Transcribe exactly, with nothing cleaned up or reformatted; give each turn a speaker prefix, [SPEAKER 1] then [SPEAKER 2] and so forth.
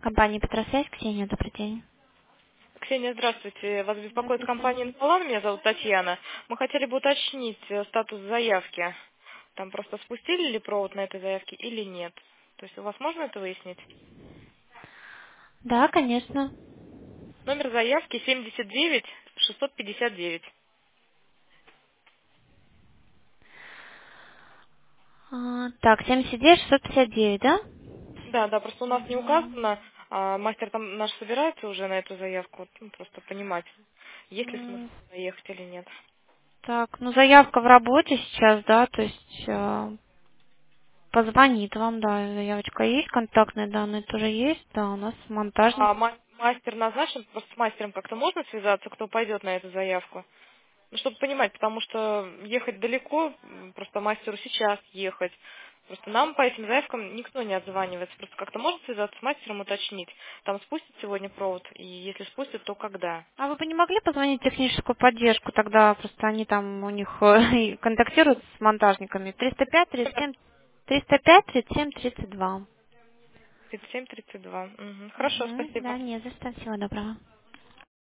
[SPEAKER 1] Компания Петросвязь, Ксения, добрый день.
[SPEAKER 2] Ксения, здравствуйте. Вас беспокоит
[SPEAKER 1] Здравствуйте.
[SPEAKER 2] компания «Инфолан». Меня зовут Татьяна. Мы хотели бы уточнить э, статус заявки. Там просто спустили ли провод на этой заявке или нет? То есть у вас можно это выяснить?
[SPEAKER 1] Да, конечно.
[SPEAKER 2] Номер заявки семьдесят девять шестьсот пятьдесят девять.
[SPEAKER 1] А, так, семьдесят девять шестьсот пятьдесят девять, да?
[SPEAKER 2] Да, да, просто у нас не
[SPEAKER 1] Мгм.
[SPEAKER 2] указано, а мастер там наш собирается уже на эту заявку, вот, ну, просто понимать, есть ли смысл
[SPEAKER 1] М,
[SPEAKER 2] заехать или нет.
[SPEAKER 1] Так, ну заявка в работе сейчас, да, то есть э, позвонит вам, да, заявочка есть, контактные данные тоже есть, да, у нас монтажник.
[SPEAKER 2] А ма- мастер назначен, просто с мастером как-то можно связаться, кто пойдет на эту заявку? Ну, чтобы понимать, потому что ехать далеко, м, просто мастеру сейчас ехать. Просто нам по этим заявкам никто не отзванивается. Просто как-то можно связаться с мастером, уточнить. Там спустят сегодня провод, и если спустят, то когда?
[SPEAKER 1] А вы бы не могли позвонить в техническую поддержку, тогда просто они там у них э, и контактируют с монтажниками. триста пять тридцать семь триста пять тридцать семь тридцать два.
[SPEAKER 2] тридцать семь тридцать два. Мгм. Хорошо,
[SPEAKER 1] Угу,
[SPEAKER 2] спасибо.
[SPEAKER 1] да, не за что, всего доброго.